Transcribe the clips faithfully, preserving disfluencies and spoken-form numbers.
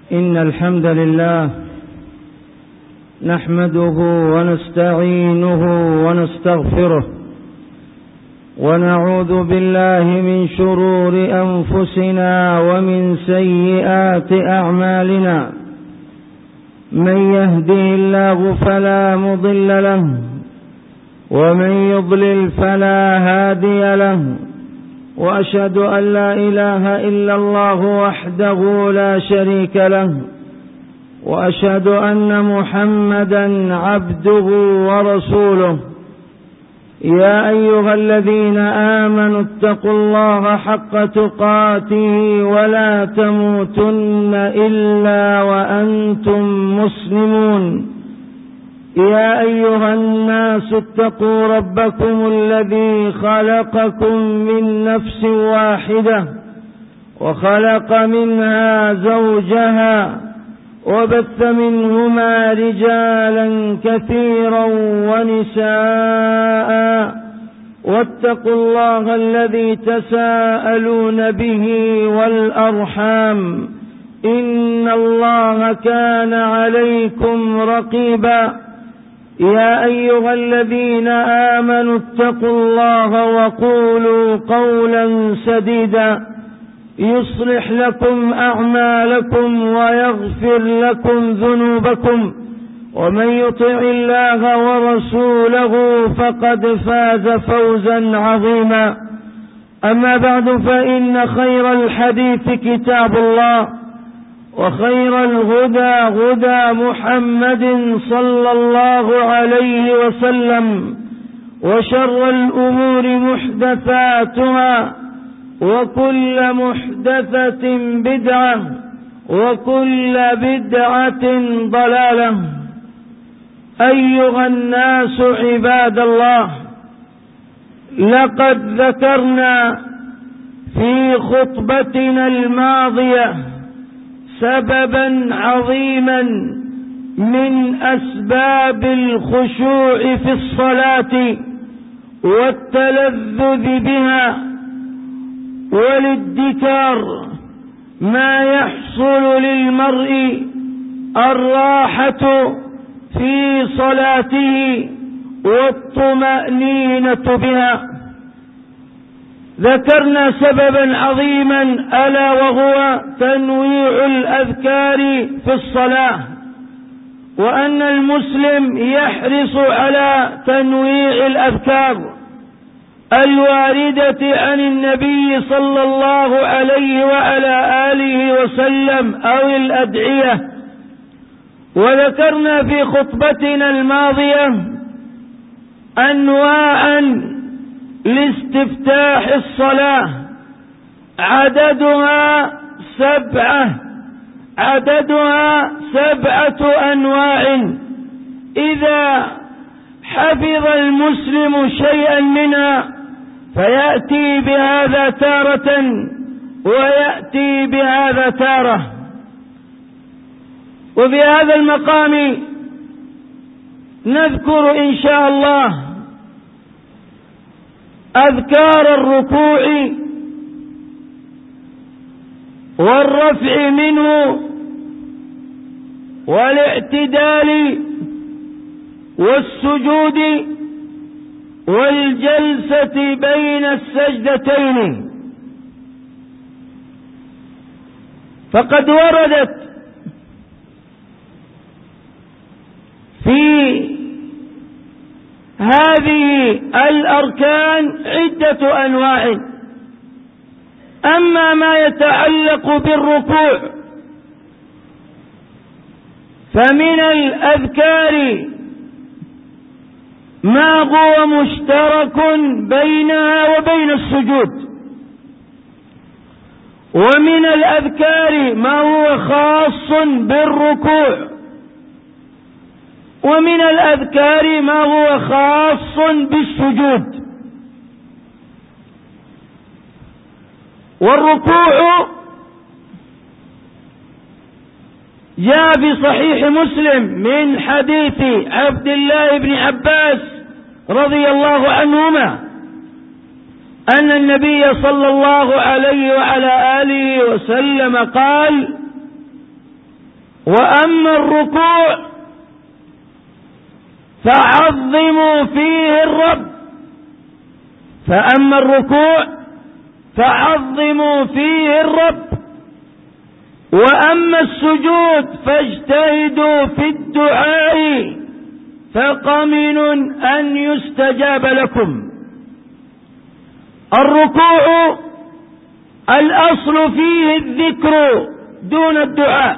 إن الحمد لله نحمده ونستعينه ونستغفره ونعوذ بالله من شرور أنفسنا ومن سيئات أعمالنا. من يهده الله فلا مضل له ومن يضلل فلا هادي له، وأشهد أن لا إله إلا الله وحده لا شريك له، وأشهد أن محمدا عبده ورسوله. يا أيها الذين آمنوا اتقوا الله حق تقاته ولا تموتن إلا وأنتم مسلمون. يا أيها الناس اتقوا ربكم الذي خلقكم من نفس واحدة وخلق منها زوجها وبث منهما رجالا كثيرا ونساء، واتقوا الله الذي تساءلون به والأرحام إن الله كان عليكم رقيبا. يا أيها الذين آمنوا اتقوا الله وقولوا قولا سديدا يصلح لكم أعمالكم ويغفر لكم ذنوبكم، ومن يطع الله ورسوله فقد فاز فوزا عظيما. أما بعد، فإن خير الحديث كتاب الله، وخير الهدى هدى محمد صلى الله عليه وسلم، وشر الأمور محدثاتها، وكل محدثة بدعة، وكل بدعة ضلالة. أيها الناس عباد الله، لقد ذكرنا في خطبتنا الماضية سببا عظيما من أسباب الخشوع في الصلاة والتلذذ بها والادكار، ما يحصل للمرء الراحة في صلاته والطمأنينة بها. ذكرنا سببا عظيما ألا وهو تنويع الأذكار في الصلاة، وأن المسلم يحرص على تنويع الأذكار الواردة عن النبي صلى الله عليه وعلى آله وسلم أو الأدعية. وذكرنا في خطبتنا الماضية أنواعا لاستفتاح الصلاة، عددها سبعة عددها سبعة أنواع. إذا حفظ المسلم شيئا منها فيأتي بهذا تارة ويأتي بهذا تارة. وفي هذا المقام نذكر إن شاء الله أذكار الركوع والرفع منه والاعتدال والسجود والجلسة بين السجدتين. فقد وردت في هذه الأركان عدة أنواع. أما ما يتعلق بالركوع فمن الأذكار ما هو مشترك بينها وبين السجود، ومن الأذكار ما هو خاص بالركوع، ومن الأذكار ما هو خاص بالسجود. والركوع جاء في صحيح مسلم من حديث عبد الله بن عباس رضي الله عنهما أن النبي صلى الله عليه وعلى آله وسلم قال: وأما الركوع فعظموا فيه الرب فأما الركوع فعظموا فيه الرب وأما السجود فاجتهدوا في الدعاء فقمن أن يستجاب لكم. الركوع الأصل فيه الذكر دون الدعاء،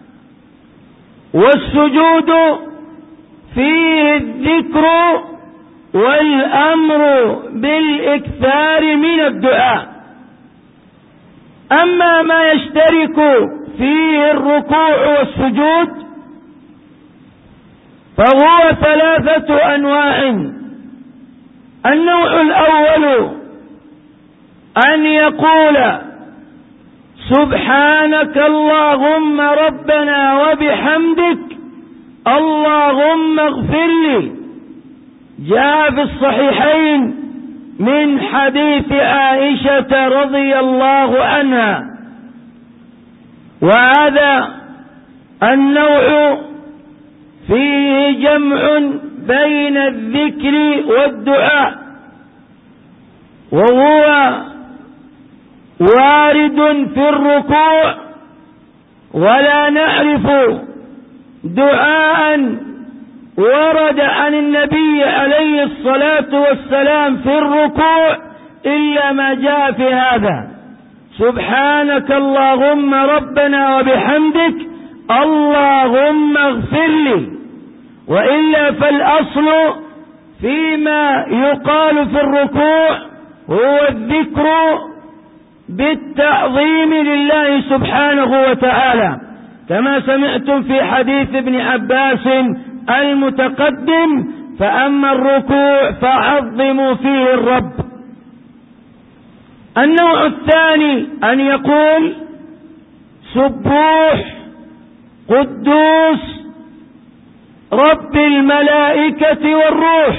والسجود فيه الذكر والأمر بالإكثار من الدعاء. أما ما يشترك فيه الركوع والسجود فهو ثلاثة أنواع. النوع الأول أن يقول سبحانك اللهم ربنا وبحمدك اللهم اغفر لي، جاء في الصحيحين من حديث عائشة رضي الله عنها. وهذا النوع فيه جمع بين الذكر والدعاء، وهو وارد في الركوع، ولا نعرف دعاء ورد عن النبي عليه الصلاة والسلام في الركوع إلا ما جاء في هذا: سبحانك اللهم ربنا وبحمدك اللهم اغفر لي. وإلا فالأصل فيما يقال في الركوع هو الذكر بالتعظيم لله سبحانه وتعالى، كما سمعتم في حديث ابن عباس المتقدم: فأما الركوع فعظموا فيه الرب. النوع الثاني أن يقول سبوح قدوس رب الملائكة والروح.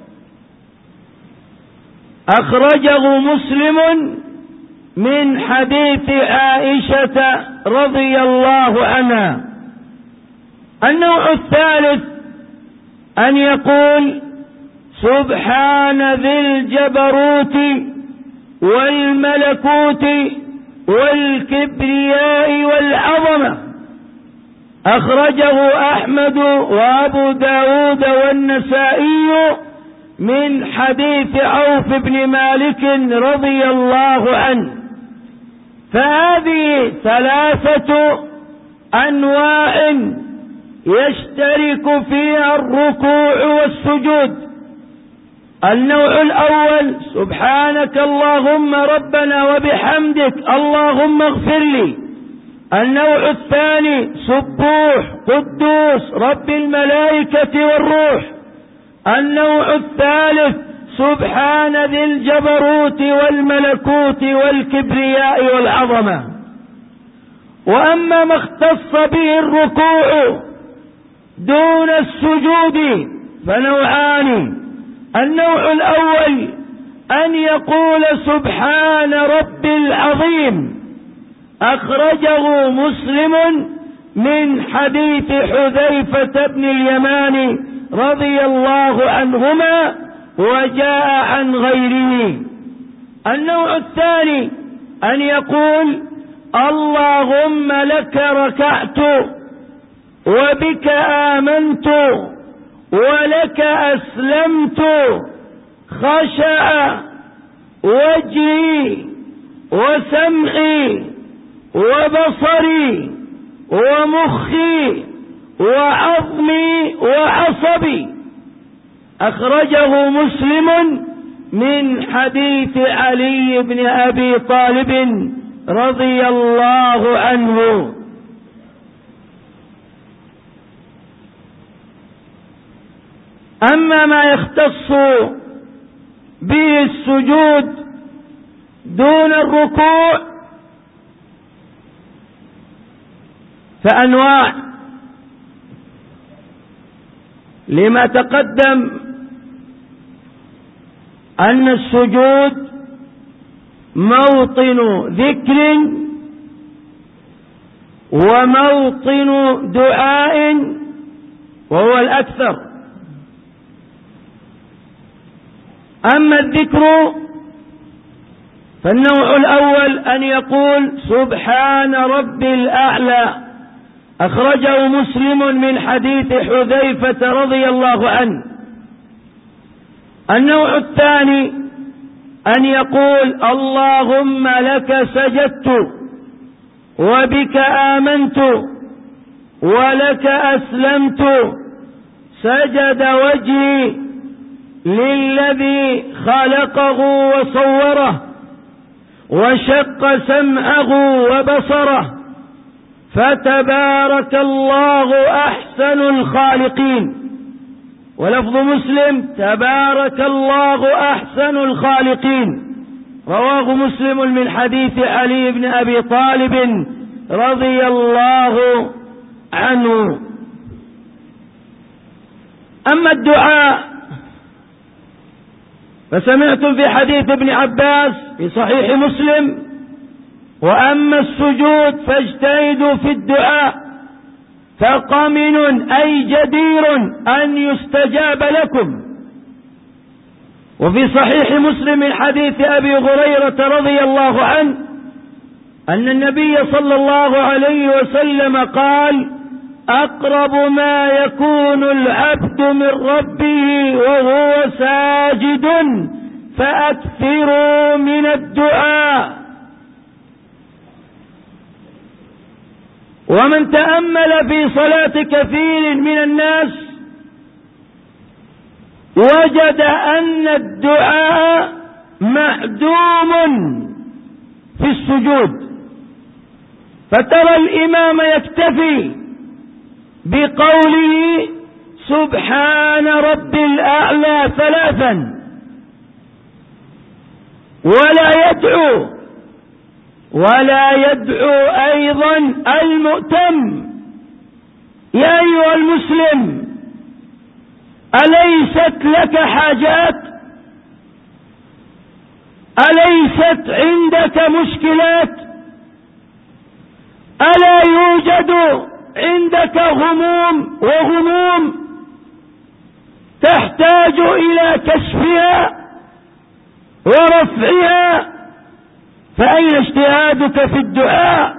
أخرجه مسلم من حديث عائشة رضي الله عنها. النوع الثالث أن يقول سبحان ذي الجبروت والملكوت والكبرياء والعظمة. أخرجه أحمد وأبو داود والنسائي من حديث عوف بن مالك رضي الله عنه. فهذه ثلاثة أنواع يشترك فيها الركوع والسجود. النوع الأول سبحانك اللهم ربنا وبحمدك اللهم اغفر لي. النوع الثاني سبوح قدوس رب الملائكة والروح. النوع الثالث سبحان ذي الجبروت والملكوت والكبرياء والعظمة. وأما ما اختص به الركوع دون السجود فنوعان. النوع الأول أن يقول سبحان رب العظيم. أخرجه مسلم من حديث حذيفة بن اليمان رضي الله عنهما وجاء عن غيره. النوع الثاني أن يقول اللهم لك ركعت وبك آمنت ولك أسلمت خشع وجهي وسمعي وبصري ومخي وعظمي وعصبي. أخرجه مسلم من حديث علي بن أبي طالب رضي الله عنه. أما ما يختص به السجود دون الركوع فأنواع، لما تقدم أن السجود موطن ذكر وموطن دعاء وهو الأكثر. أما الذكر فالنوع الأول أن يقول سبحان ربي الأعلى، أخرجه مسلم من حديث حذيفة رضي الله عنه. النوع الثاني أن يقول اللهم لك سجدت وبك آمنت ولك أسلمت، سجد وجهي للذي خلقه وصوره وشق سمعه وبصره، فتبارك الله أحسن الخالقين. ولفظ مسلم تبارك الله أحسن الخالقين، رواه مسلم من حديث علي بن أبي طالب رضي الله عنه. أما الدعاء فسمعتم في حديث ابن عباس في صحيح مسلم: وأما السجود فاجتهدوا في الدعاء فقمن أي جدير أن يستجاب لكم. وفي صحيح مسلم من حديث أبي هريرة رضي الله عنه أن النبي صلى الله عليه وسلم قال: أقرب ما يكون العبد من ربه وهو ساجد فأكثروا من الدعاء. ومن تأمل في صلاة كثير من الناس وجد أن الدعاء معدوم في السجود، فترى الإمام يكتفي بقوله سبحان ربي الأعلى ثلاثا ولا يدعو ولا يدعو أيضا المؤتم. يا أيها المسلم، أليست لك حاجات؟ أليست عندك مشكلات؟ ألا يوجد عندك هموم وغموم تحتاج إلى كشفها ورفعها؟ فأين اجتهادك في الدعاء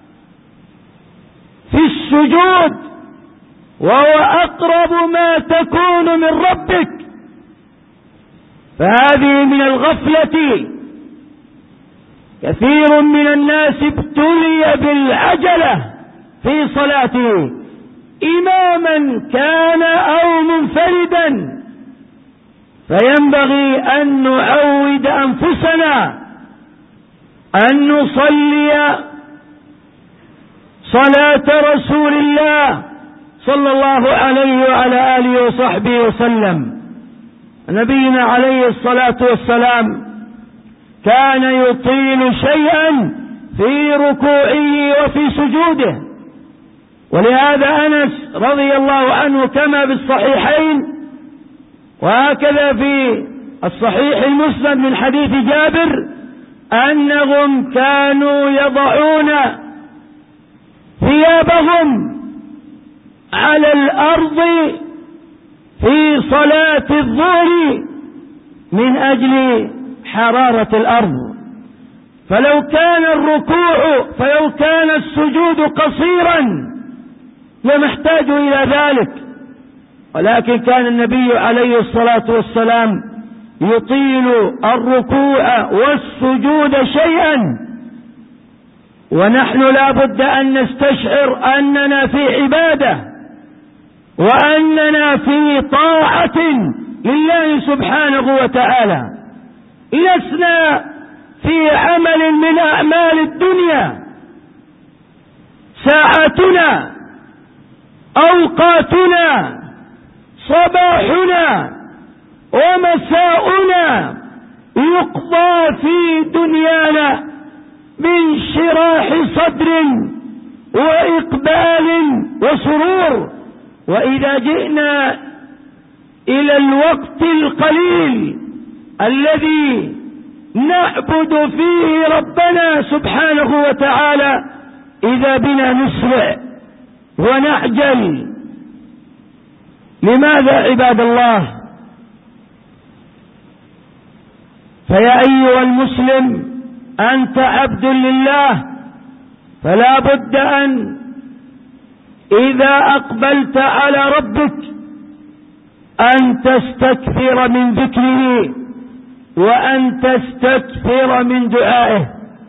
في السجود وهو أقرب ما تكون من ربك؟ فهذه من الغفلة. كثير من الناس ابتلي بالعجلة في صلاته، إماما كان أو منفردا. فينبغي أن نعود أنفسنا أن نصلي صلاة رسول الله صلى الله عليه وعلى آله وصحبه وسلم. نبينا عليه الصلاة والسلام كان يطيل شيئا في ركوعه وفي سجوده، ولهذا أنس رضي الله عنه كما بالصحيحين وهكذا في الصحيح المسند من حديث جابر أنهم كانوا يضعون ثيابهم على الأرض في صلاة الظهر من أجل حرارة الأرض. فلو كان الركوع فلو كان السجود قصيرا لم يحتاج إلى ذلك، ولكن كان النبي عليه الصلاة والسلام يطيل الركوع والسجود شيئا. ونحن لا بد أن نستشعر أننا في عبادة وأننا في طاعة لله سبحانه وتعالى، لسنا في عمل من أعمال الدنيا. ساعاتنا، أوقاتنا، صباحنا ومساؤنا يقضى في دنيانا بانشراح صدر وإقبال وسرور. وإذا جئنا إلى الوقت القليل الذي نعبد فيه ربنا سبحانه وتعالى إذا بنا نسرع ونعجل. لماذا عباد الله؟ فيا أيها المسلم، أنت عبد لله، فلا بد أن إذا أقبلت على ربك أن تستكثر من ذكره وأن تستكثر من دعائه.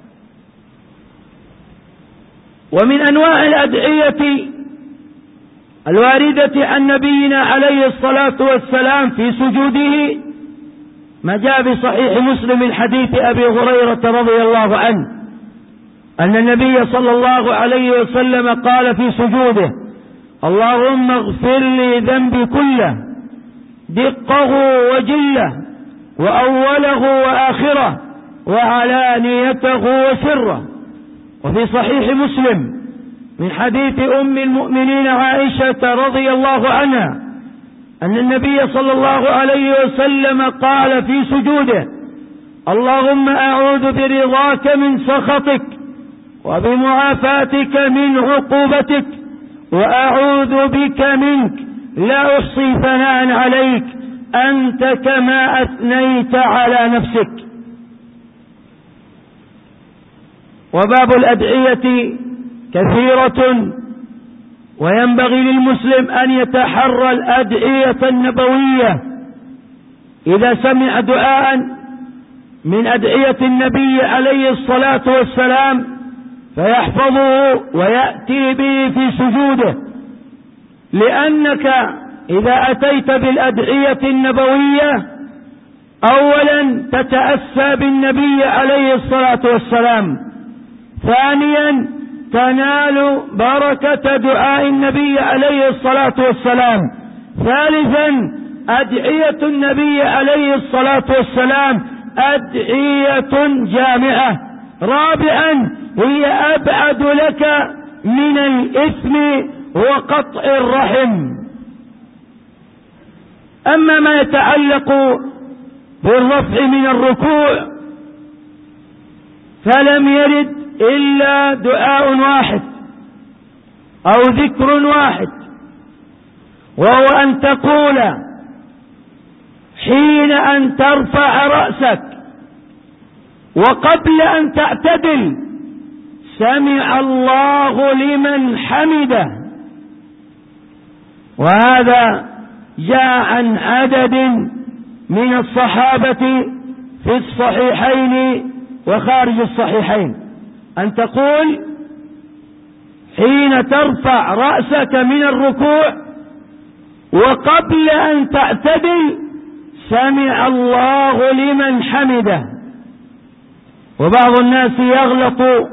ومن أنواع الأدعية الواردة عن نبينا عليه الصلاة والسلام في سجوده ما جاء بصحيح مسلم من حديث أبي هريرة رضي الله عنه أن النبي صلى الله عليه وسلم قال في سجوده: اللهم اغفر لي ذنبي كله دقه وجله وأوله وآخره وعلانيته وسره. وفي صحيح مسلم من حديث أم المؤمنين عائشة رضي الله عنها أن النبي صلى الله عليه وسلم قال في سجوده: اللهم أعوذ برضاك من سخطك وبمعافاتك من عقوبتك وأعوذ بك منك لا أحصي ثناء عليك أنت كما أثنيت على نفسك. وباب الأدعية كثيرة، وينبغي للمسلم أن يتحرى الأدعية النبوية إذا سمع دعاء من أدعية النبي عليه الصلاة والسلام فيحفظه ويأتي به في سجوده، لأنك إذا أتيت بالأدعية النبوية أولا تتأسى بالنبي عليه الصلاة والسلام، ثانيا تنال بركة دعاء النبي عليه الصلاة والسلام، ثالثا أدعية النبي عليه الصلاة والسلام أدعية جامعة، رابعا هي أبعد لك من الإثم وقطع الرحم. أما ما يتعلق بالرفع من الركوع فلم يرد إلا دعاء واحد أو ذكر واحد، وهو أن تقول حين أن ترفع رأسك وقبل أن تعتدل: سمع الله لمن حمده. وهذا جاء عن عدد من الصحابة في الصحيحين وخارج الصحيحين أن تقول حين ترفع رأسك من الركوع وقبل أن تعتدل: سمع الله لمن حمده. وبعض الناس يغلط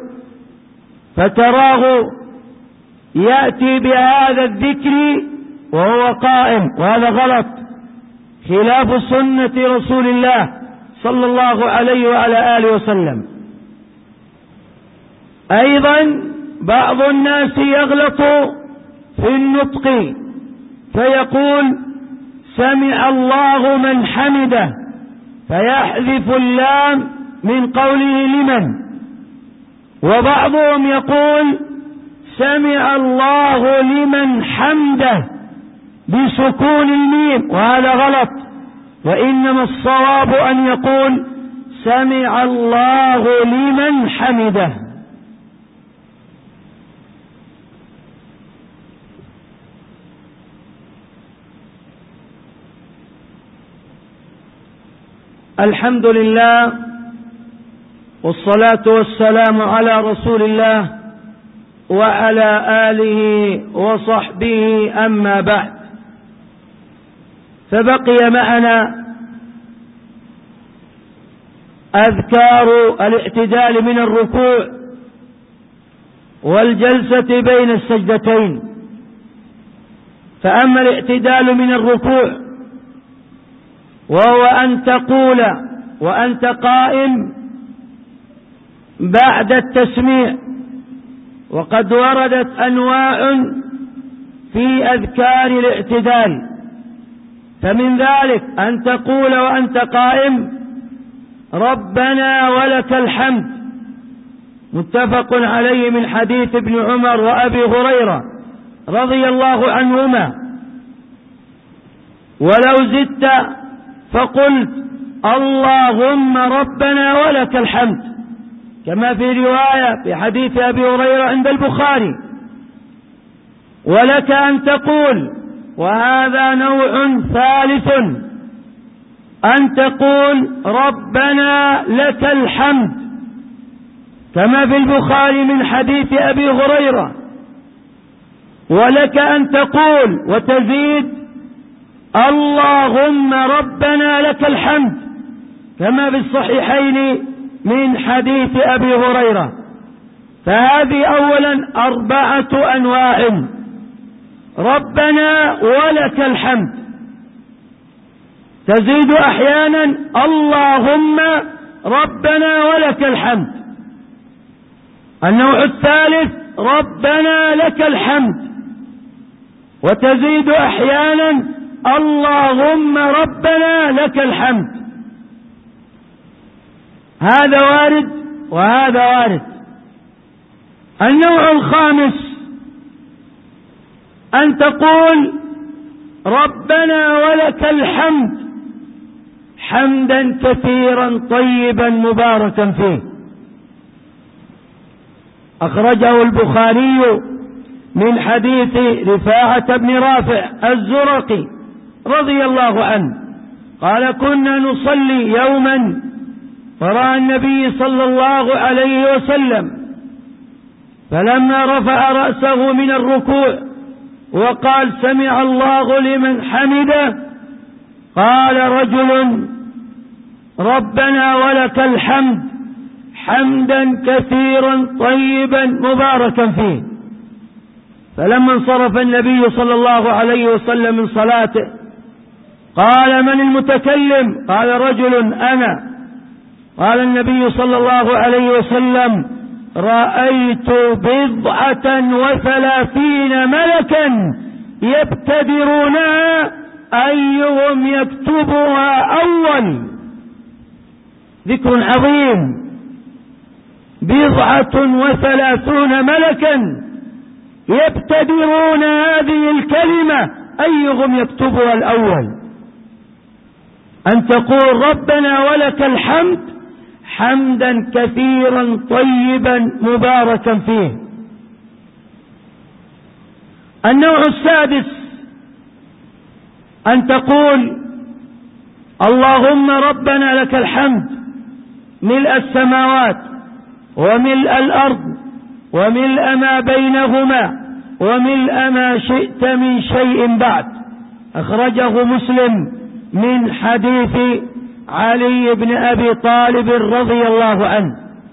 فتراه يأتي بهذا الذكر وهو قائم، وهذا غلط، خلاف سنة رسول الله صلى الله عليه وعلى آله وسلم. أيضا بعض الناس يغلط في النطق فيقول: سمع الله من حمده، فيحذف اللام من قوله لمن. وبعضهم يقول: سمع الله لمن حمده بسكون الميم، وهذا غلط، وإنما الصواب أن يقول: سمع الله لمن حمده. الحمد لله والصلاة والسلام على رسول الله وعلى آله وصحبه، أما بعد، فبقي معنا أذكار الاعتدال من الركوع والجلسة بين السجدتين. فأما الاعتدال من الركوع وهو أن تقول وأنت قائم بعد التسميع، وقد وردت أنواع في أذكار الاعتدال، فمن ذلك أن تقول وأنت قائم: ربنا ولك الحمد متفق عليه من حديث ابن عمر وأبي هريرة رضي الله عنهما. ولو زدت فقلت اللهم ربنا ولك الحمد، كما في رواية في حديث أبي هريرة عند البخاري. ولك أن تقول، وهذا نوع ثالث، أن تقول ربنا لك الحمد، كما في البخاري من حديث أبي هريرة. ولك أن تقول وتزيد اللهم ربنا لك الحمد، كما في الصحيحين من حديث أبي هريرة. فهذه أولا أربعة أنواع: ربنا ولك الحمد، تزيد أحيانا اللهم ربنا ولك الحمد. النوع الثالث ربنا لك الحمد، وتزيد أحيانا اللهم ربنا لك الحمد. هذا وارد وهذا وارد. النوع الخامس أن تقول ربنا ولك الحمد حمدا كثيرا طيبا مباركا فيه. أخرجه البخاري من حديث رفاعة بن رافع الزرقي رضي الله عنه قال: كنا نصلي يوما ورأى النبي صلى الله عليه وسلم، فلما رفع رأسه من الركوع وقال سمع الله لمن حمده، قال رجل ربنا ولك الحمد حمدا كثيرا طيبا مباركا فيه. فلما انصرف النبي صلى الله عليه وسلم من صلاته قال: من المتكلم؟ قال: رجل أنا. قال النبي صلى الله عليه وسلم: رأيت بضعة وثلاثين ملكا يبتدرونها أيهم يكتبها أول. ذكر عظيم، بضعة وثلاثون ملكا يبتدرون هذه الكلمة أيهم يكتبها الأول. أن تقول ربنا ولك الحمد حمدا كثيرا طيبا مباركا فيه. النوع السادس أن تقول اللهم ربنا لك الحمد ملء السماوات وملء الأرض وملء ما بينهما وملء ما شئت من شيء بعد. أخرجه مسلم من حديث علي بن أبي طالب رضي الله عنه.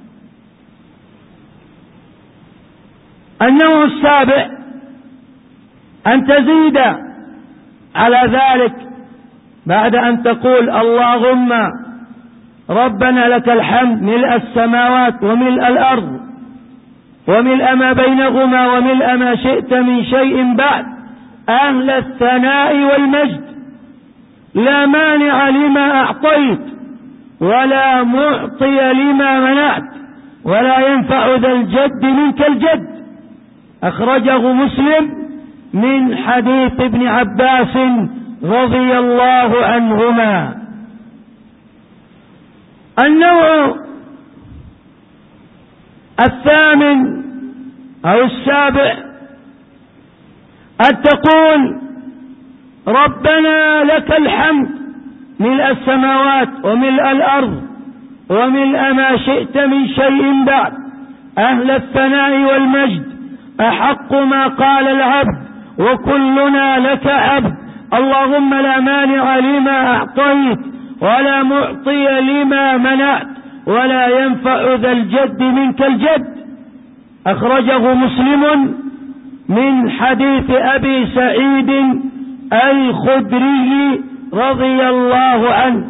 النوع السابع أن تزيد على ذلك بعد أن تقول اللهم ربنا لك الحمد ملء السماوات وملء الأرض وملء ما بينهما وملء ما شئت من شيء بعد، أهل الثناء والمجد، لا مانع لما أعطيت ولا معطي لما منعت ولا ينفع ذا الجد منك الجد. أخرجه مسلم من حديث ابن عباس رضي الله عنهما. النوع الثامن أو السابع أن تقول ربنا لك الحمد ملء السماوات وملء الأرض وملء ما شئت من شيء بعد، أهل الثناء والمجد، أحق ما قال العبد وكلنا لك عبد، اللهم لا مانع لما أعطيت ولا معطي لما منعت ولا ينفع ذا الجد منك الجد. أخرجه مسلم من حديث أبي سعيد الخدري رضي الله عنه.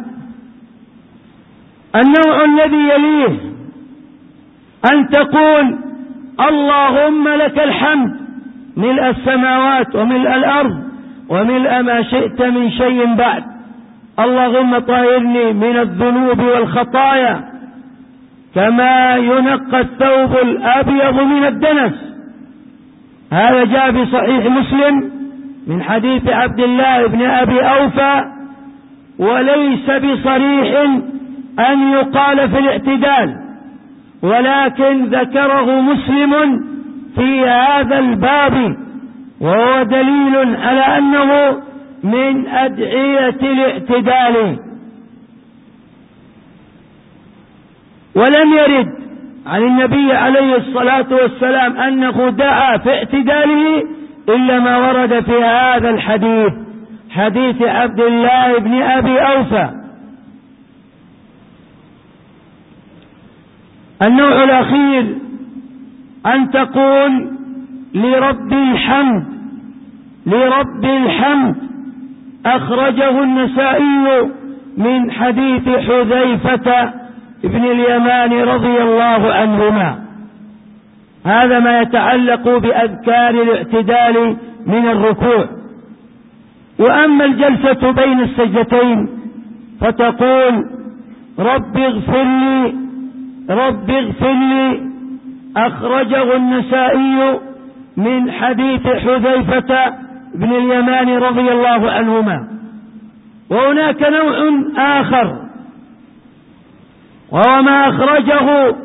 النوع الذي يليه أن تقول اللهم لك الحمد ملء السماوات وملء الأرض وملء ما شئت من شيء بعد، اللهم طهرني من الذنوب والخطايا كما ينقى الثوب الأبيض من الدنس. هذا جاء في صحيح مسلم من حديث عبد الله بن أبي أوفى، وليس بصريح أن يقال في الاعتدال، ولكن ذكره مسلم في هذا الباب، وهو دليل على أنه من أدعية الاعتدال. ولم يرد عن النبي عليه الصلاة والسلام أنه دعا في اعتداله إلا ما ورد في هذا الحديث، حديث عبد الله بن أبي أوفى. النوع الأخير أن تقول لرب الحمد، لرب الحمد، أخرجه النسائي من حديث حذيفة ابن اليمان رضي الله عنهما. هذا ما يتعلق بأذكار الاعتدال من الركوع. وأما الجلسة بين السجدتين فتقول رب اغفر لي، رب اغفر لي، أخرجه النسائي من حديث حذيفة بن اليمان رضي الله عنهما. وهناك نوع آخر وهو ما أخرجه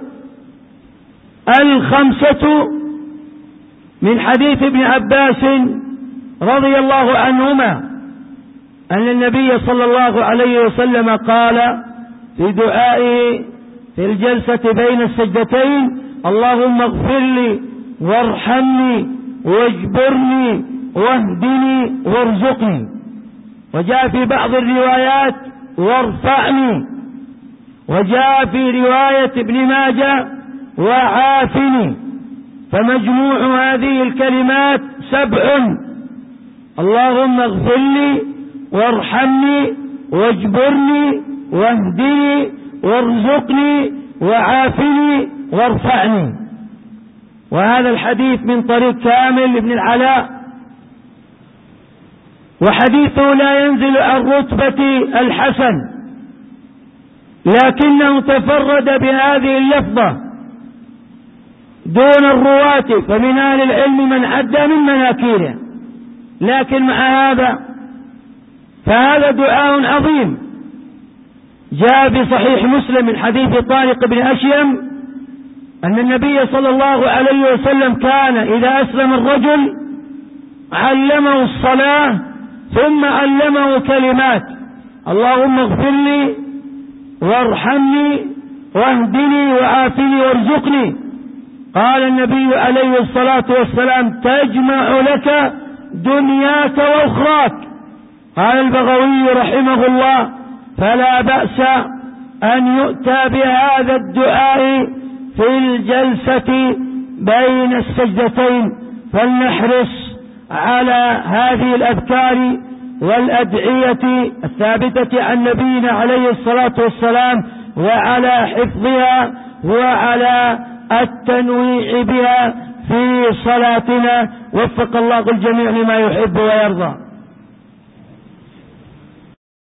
الخمسة من حديث ابن عباس رضي الله عنهما أن النبي صلى الله عليه وسلم قال في دعائه في الجلسة بين السجدتين اللهم اغفر لي وارحمني واجبرني واهدني وارزقني. وجاء في بعض الروايات وارفعني، وجاء في رواية ابن ماجه وعافني. فمجموع هذه الكلمات سبع: اللهم اغفر لي وارحمني واجبرني واهدني وارزقني وعافني وارفعني. وهذا الحديث من طريق كامل بن العلاء، وحديثه لا ينزل عن رتبة الحسن، لكنه تفرد بهذه اللفظة دون الرواة، فمن أهل العلم من عدى من مناكيره. لكن مع هذا فهذا دعاء عظيم. جاء في صحيح مسلم من حديث طارق بن أشيم أن النبي صلى الله عليه وسلم كان إذا أسلم الرجل علمه الصلاة ثم علمه كلمات: اللهم اغفر لي وارحمني واهدني وعافني وارزقني. قال النبي عليه الصلاة والسلام: تجمع لك دنياك وأخراك. قال البغوي رحمه الله: فلا بأس أن يؤتى بهذا الدعاء في الجلسة بين السجدتين، فلنحرص على هذه الأذكار والأدعية الثابتة عن نبينا عليه الصلاة والسلام، وعلى حفظها وعلى التنويع بها في صلاتنا. وفق الله الجميع لما يحب ويرضى.